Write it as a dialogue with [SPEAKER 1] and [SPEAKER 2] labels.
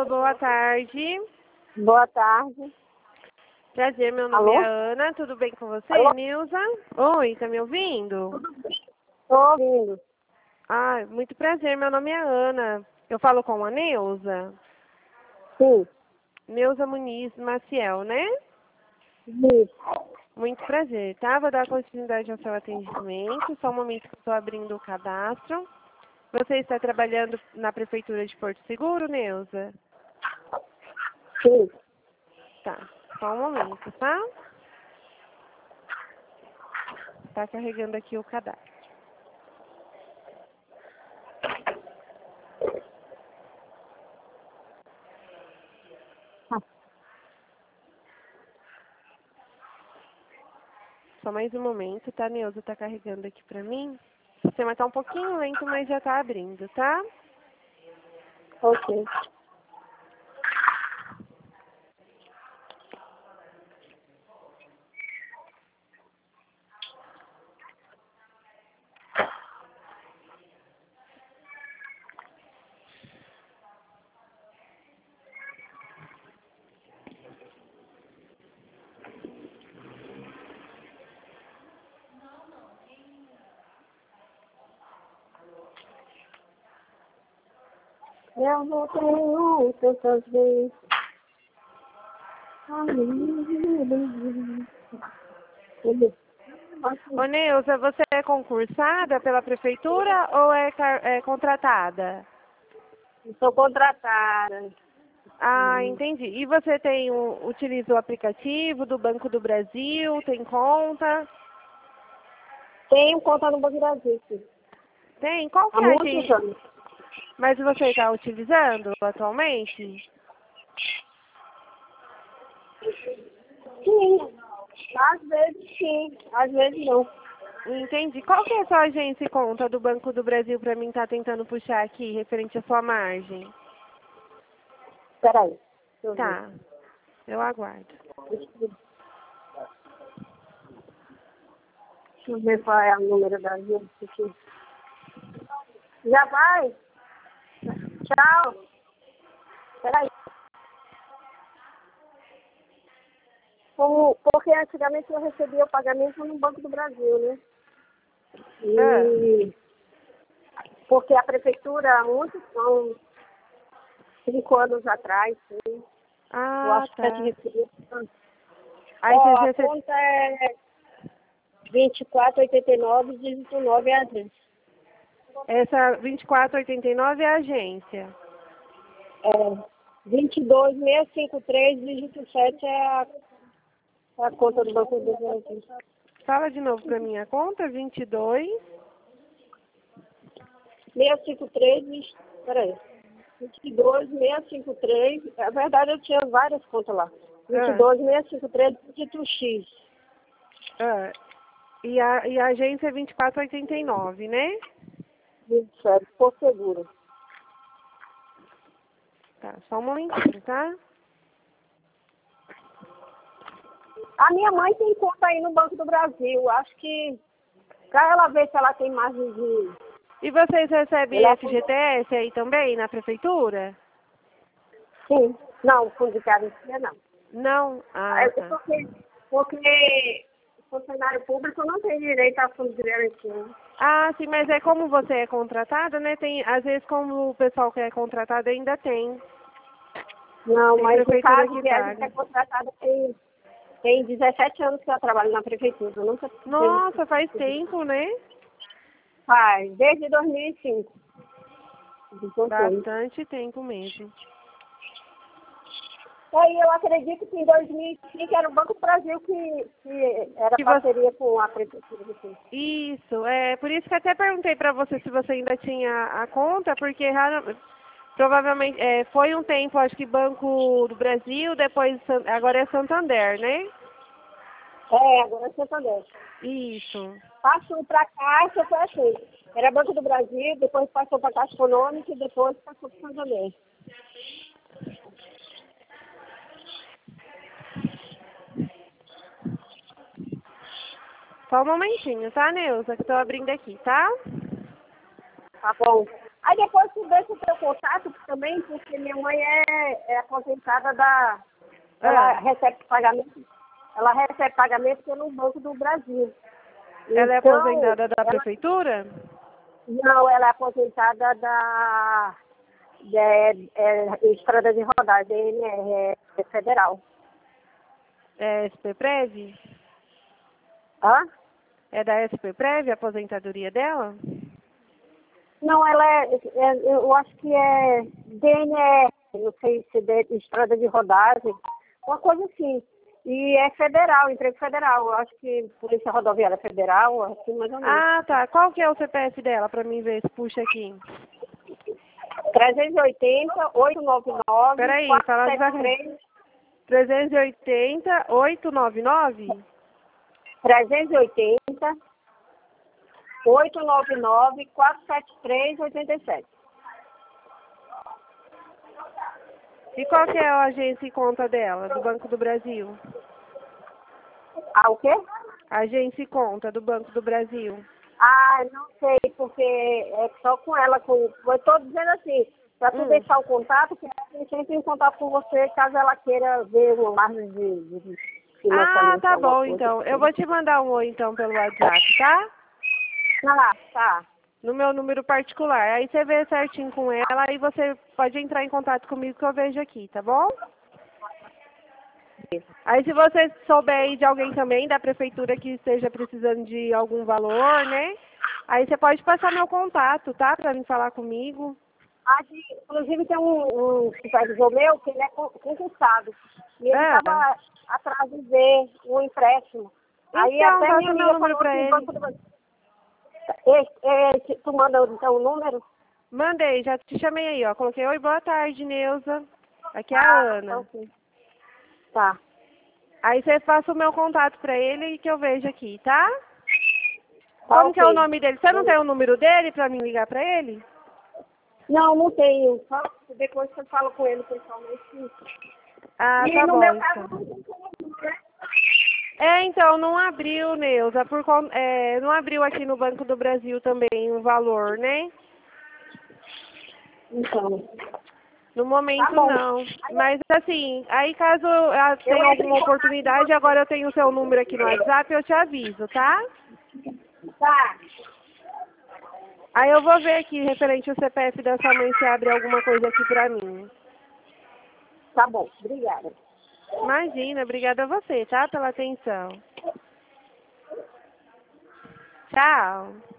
[SPEAKER 1] boa tarde.
[SPEAKER 2] Boa tarde.
[SPEAKER 1] Prazer, meu nome
[SPEAKER 2] Alô?
[SPEAKER 1] é Ana. Tudo bem com você,
[SPEAKER 2] Alô?
[SPEAKER 1] Nilza? Oi, tá me ouvindo?
[SPEAKER 2] Estou ouvindo.
[SPEAKER 1] Ah, muito prazer, meu nome é Ana. Eu falo com a Neuza?
[SPEAKER 2] Sim.
[SPEAKER 1] Neuza Muniz Maciel, né?
[SPEAKER 2] Isso.
[SPEAKER 1] Muito prazer, tá? Vou dar continuidade ao seu atendimento. Só um momento que eu estou abrindo o cadastro. Você está trabalhando na Prefeitura de Porto Seguro, Neuza?
[SPEAKER 2] Sim.
[SPEAKER 1] Tá, só um momento, tá? Tá carregando aqui o cadastro. Só mais um momento, tá, Neuza? Tá carregando aqui pra mim. O sistema tá um pouquinho lento, mas já tá abrindo, tá?
[SPEAKER 2] Ok. Eu não tenho tantas vezes.
[SPEAKER 1] Ô, Neuza, você é concursada pela Prefeitura ou é contratada?
[SPEAKER 2] Estou contratada.
[SPEAKER 1] Ah, entendi. E você utiliza o aplicativo do Banco do Brasil? Tem conta?
[SPEAKER 2] Tenho conta no Banco do Brasil, sim.
[SPEAKER 1] Tem? Qual que
[SPEAKER 2] Há
[SPEAKER 1] é a
[SPEAKER 2] muitos
[SPEAKER 1] agência?
[SPEAKER 2] anos.
[SPEAKER 1] Mas você está utilizando atualmente?
[SPEAKER 2] Sim. Às vezes sim, às vezes não.
[SPEAKER 1] Entendi. Qual que é a sua agência e conta do Banco do Brasil para mim estar tentando puxar aqui, referente à sua margem?
[SPEAKER 2] Espera aí. Deixa eu ver.
[SPEAKER 1] Tá, eu aguardo.
[SPEAKER 2] Deixa eu ver qual é o número da agência aqui. Já vai? Tchau. Espera aí. Porque antigamente eu recebia o pagamento no Banco do Brasil, né?
[SPEAKER 1] Ah,
[SPEAKER 2] E porque a prefeitura, há uns 5 anos atrás, sim, eu acho que a
[SPEAKER 1] tá.
[SPEAKER 2] gente recebeu.
[SPEAKER 1] Aí
[SPEAKER 2] Ó,
[SPEAKER 1] vocês
[SPEAKER 2] a
[SPEAKER 1] recebem.
[SPEAKER 2] conta é 2489, dígito 9 é a agência.
[SPEAKER 1] Essa 2489 é a agência.
[SPEAKER 2] É 22653, dígito 7 é a conta do Banco do Brasil.
[SPEAKER 1] Fala de novo para mim a conta, 22.
[SPEAKER 2] 653, peraí. 22653, na verdade eu tinha várias contas lá.
[SPEAKER 1] Ah,
[SPEAKER 2] 22653, dígito X.
[SPEAKER 1] ah. E a agência é 2489, né?
[SPEAKER 2] 27, por seguro.
[SPEAKER 1] Tá, só um momentinho, tá?
[SPEAKER 2] A minha mãe tem conta aí no Banco do Brasil. Acho que pra ela ver se ela tem margem de.
[SPEAKER 1] E vocês recebem
[SPEAKER 2] Ela...
[SPEAKER 1] FGTS aí também, na prefeitura?
[SPEAKER 2] Sim. Não, fundo de garantia não.
[SPEAKER 1] Não? Ah, tá.
[SPEAKER 2] Porque funcionário público não tem direito a fundo de garantia.
[SPEAKER 1] Ah, sim, mas é como você é contratada, né? Tem, às vezes, como o pessoal que é contratado ainda tem.
[SPEAKER 2] Não,
[SPEAKER 1] Tem
[SPEAKER 2] mas no
[SPEAKER 1] prefeitura
[SPEAKER 2] caso
[SPEAKER 1] que
[SPEAKER 2] que a gente
[SPEAKER 1] paga.
[SPEAKER 2] é contratada tem 17 anos que eu trabalho na prefeitura. Eu nunca tive.
[SPEAKER 1] Nossa, faz tempo, né?
[SPEAKER 2] Faz, desde 2005.
[SPEAKER 1] Bastante tempo mesmo.
[SPEAKER 2] Aí eu acredito que em 2005 era o Banco do Brasil que era
[SPEAKER 1] E você...
[SPEAKER 2] parceria com a prefeitura.
[SPEAKER 1] Isso, é por isso que até perguntei para você se você ainda tinha a conta, porque provavelmente foi um tempo, acho que Banco do Brasil, depois agora é Santander, né?
[SPEAKER 2] É, agora é Santander.
[SPEAKER 1] Isso.
[SPEAKER 2] Passou para a Caixa, foi assim. Era Banco do Brasil, depois passou para a Caixa Econômica e depois passou para o Santander.
[SPEAKER 1] Só um momentinho, tá, Neuza? Que estou abrindo aqui, tá?
[SPEAKER 2] Tá bom. Aí depois tu deixa o teu contato também, porque minha mãe é aposentada da... Ela recebe pagamento. Ela recebe pagamento pelo Banco do Brasil.
[SPEAKER 1] Ela é
[SPEAKER 2] Então,
[SPEAKER 1] aposentada da prefeitura?
[SPEAKER 2] Não, ela é aposentada da Estrada de Rodagem, é federal.
[SPEAKER 1] É SP-Prev?
[SPEAKER 2] Hã?
[SPEAKER 1] É da SP-Prev a aposentadoria dela?
[SPEAKER 2] Não, eu acho que é DNR, não sei se é Estrada de Rodagem, uma coisa assim. E é federal, emprego federal. Eu acho que Polícia Rodoviária Federal, assim, mais ou menos.
[SPEAKER 1] Ah, tá. Qual que é o CPF dela, pra mim ver se puxa aqui?
[SPEAKER 2] 380, 899,
[SPEAKER 1] Peraí, fala devagar.
[SPEAKER 2] 473,
[SPEAKER 1] 380, 899?
[SPEAKER 2] 380, 899, 473, 87.
[SPEAKER 1] E qual que é a agência e conta dela, do Banco do Brasil?
[SPEAKER 2] Ah, o quê?
[SPEAKER 1] Agência e conta do Banco do Brasil.
[SPEAKER 2] Ah, não sei, porque é só com ela. Eu estou dizendo assim, para tu deixar o contato, que a gente entra em contato com você caso ela queira ver uma margem de
[SPEAKER 1] Ah,
[SPEAKER 2] financiamento.
[SPEAKER 1] tá
[SPEAKER 2] Alguma
[SPEAKER 1] bom,
[SPEAKER 2] coisa
[SPEAKER 1] então. Eu
[SPEAKER 2] assim.
[SPEAKER 1] vou te mandar um oi, então, pelo WhatsApp, tá?
[SPEAKER 2] Ah, tá.
[SPEAKER 1] No meu número particular. Aí você vê certinho com ela, aí você pode entrar em contato comigo que eu vejo aqui, tá bom? Aí se você souber aí de alguém também da prefeitura que esteja precisando de algum valor, né? Aí você pode passar meu contato, tá? Pra me falar comigo.
[SPEAKER 2] Inclusive tem um supervisor meu que ele é concursado. E ele estava atrás de ver um empréstimo. Aí
[SPEAKER 1] Então,
[SPEAKER 2] até minha
[SPEAKER 1] passa meu
[SPEAKER 2] amiga
[SPEAKER 1] número
[SPEAKER 2] falou
[SPEAKER 1] pra
[SPEAKER 2] que o
[SPEAKER 1] ele.
[SPEAKER 2] Banco do Brasil. Tu manda então o número?
[SPEAKER 1] Mandei, já te chamei aí, ó. Coloquei, oi, boa tarde, Neuza. Aqui é a Ana.
[SPEAKER 2] Então sim. Tá.
[SPEAKER 1] Aí você passa o meu contato pra ele que eu vejo aqui, tá?
[SPEAKER 2] Tá,
[SPEAKER 1] Como que é o
[SPEAKER 2] ok.
[SPEAKER 1] nome dele? Você não tem o número dele pra mim ligar pra ele?
[SPEAKER 2] Não, não tenho. Só depois que eu falo com ele pessoalmente.
[SPEAKER 1] Ah,
[SPEAKER 2] E
[SPEAKER 1] tá
[SPEAKER 2] no
[SPEAKER 1] bom,
[SPEAKER 2] meu caso
[SPEAKER 1] então.
[SPEAKER 2] não tem como, né?
[SPEAKER 1] Então, não abriu, Neuza, não abriu aqui no Banco do Brasil também o valor, né?
[SPEAKER 2] Então.
[SPEAKER 1] No momento,
[SPEAKER 2] Tá bom.
[SPEAKER 1] não. Mas, assim, aí caso
[SPEAKER 2] Eu
[SPEAKER 1] tenha
[SPEAKER 2] entro em
[SPEAKER 1] alguma
[SPEAKER 2] contato com
[SPEAKER 1] oportunidade,
[SPEAKER 2] você.
[SPEAKER 1] agora eu tenho o seu número aqui no WhatsApp, eu te aviso, tá?
[SPEAKER 2] Tá.
[SPEAKER 1] Aí eu vou ver aqui, referente ao CPF da sua mãe, se abre alguma coisa aqui pra mim.
[SPEAKER 2] Tá bom. Obrigada.
[SPEAKER 1] Imagina, obrigada a você, tá? Pela atenção. Tchau.